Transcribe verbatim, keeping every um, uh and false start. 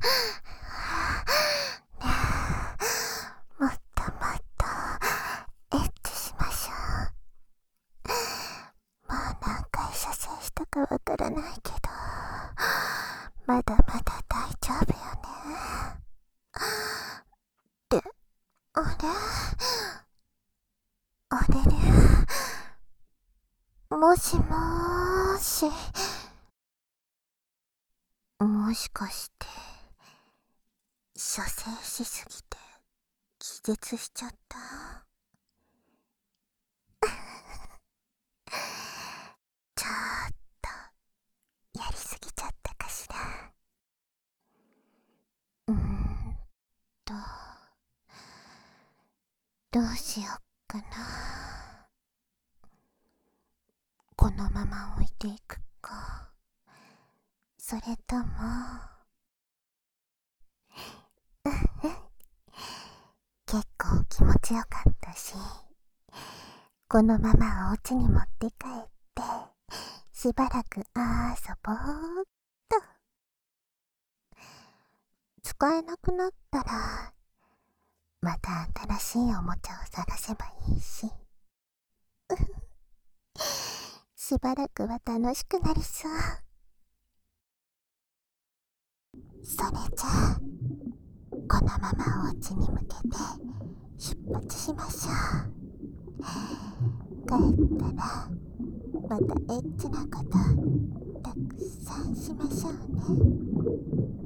もっともっとエッチしましょう。もう何回射精したかわからないけど、まだまだ大丈夫よね。って、あれあれれ、もしもーし。もしかして射精しすぎて気絶しちゃった？ちょっとやりすぎちゃったかしら。うーんとどうしよっかな。このまま置いていくか、それとも結構気持ちよかったし、このままお家に持って帰ってしばらく遊ぼうっと。使えなくなったらまた新しいおもちゃを探せばいいししばらくは楽しくなりそう。それじゃあこのままお家に向けて出発しましょう。帰ったらまたエッチなことたくさんしましょうね。